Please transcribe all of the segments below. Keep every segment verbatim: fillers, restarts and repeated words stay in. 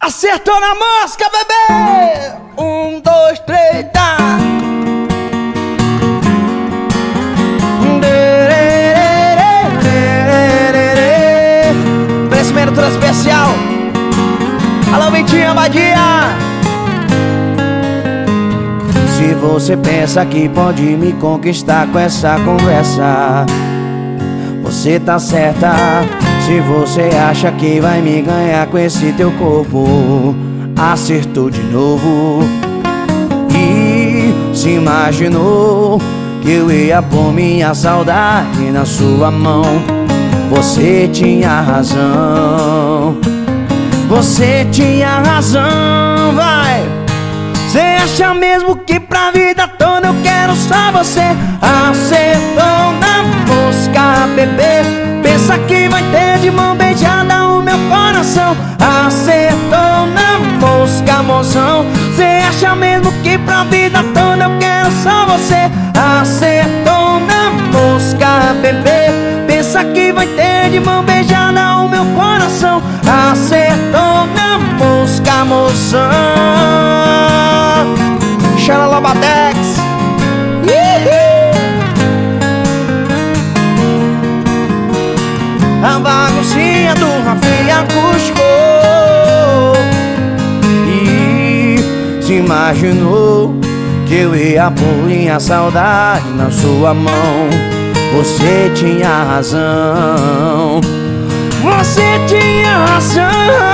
Acertou na mosca, bebê! Um, dois, três, tá! Oferecimento todo especial. Alô, Vitinho Abadia. Se você pensa que pode me conquistar com essa conversa, você tá certa. Se você acha que vai me ganhar com esse teu corpo, acertou de novo. E se imaginou que eu ia pôr minha saudade na sua mão. Você tinha razão, você tinha razão, vai. Você acha mesmo que pra vida toda eu quero só você? Acertou na mosca, bebê. Pensa que vai ter de mão beijada o meu coração. Acertou na mosca, mozão. Você acha mesmo que pra vida toda eu quero só você? Acertou na mosca, bebê. Pensa que vai ter de mão beijada o meu coração. Acertou na mosca, moção. Xalalabatex. A baguncinha do Rafinha Acústico. E se imaginou que eu ia pôr minha saudade na sua mão. Você tinha razão, você tinha razão.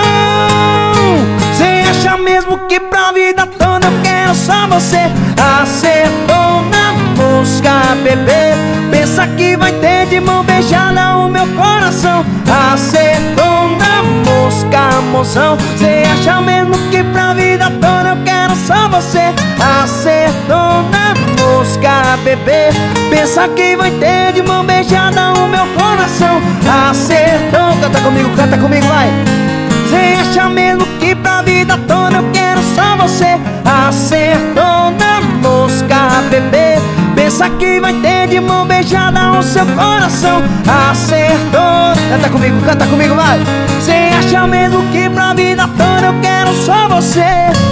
Você acha mesmo que pra vida toda eu quero só você? Acertou na mosca, bebê. Pensa que vai ter de mão beijada o meu coração. Acertou na mosca, moção. Você acha mesmo que pra vida toda eu quero só você? Acertou na mosca, bebê. Pensa que vai ter de mão beijada o meu coração. Acertou, canta comigo, canta comigo, vai. Você acha mesmo que pra vida toda eu quero só você? Acertou na mosca, bebê. Pensa que vai ter de mão beijada o seu coração. Acertou, canta comigo, canta comigo, vai. Você acha mesmo que pra vida toda eu quero só você?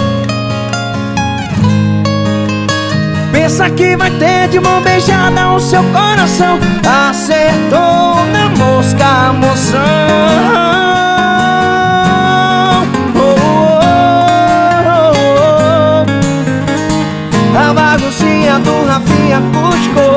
Pensa que vai ter de mão beijada o seu coração. Acertou na mosca, moção. Oh, oh, oh, oh. A baguncinha do Rafinha Acústico.